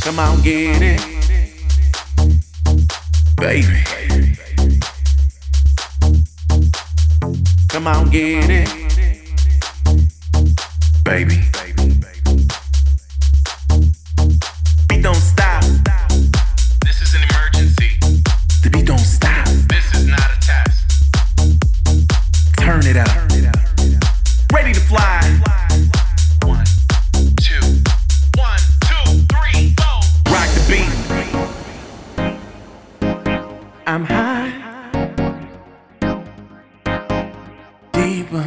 Come on, get it, baby. Come on, get it, baby. Beat don't stop. This is an emergency. The beat don't stop. This is not a test. Turn it up. Ready to fly. 1, 2, 1, 2, 3, 4. Rock the beat. I'm high, deeper.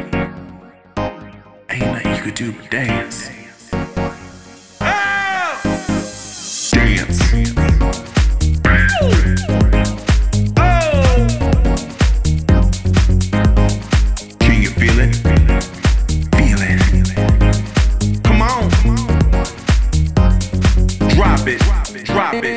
Ain't nothing you could do but dance. Oh! Dance. Oh! Can you feel it? Feel it. Come on. Drop it. Drop it.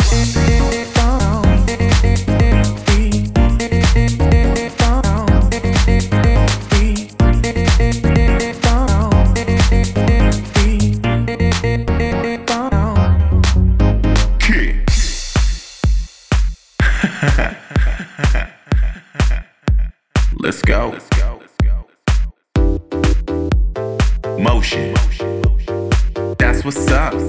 Let's go. Motion. That's what's up.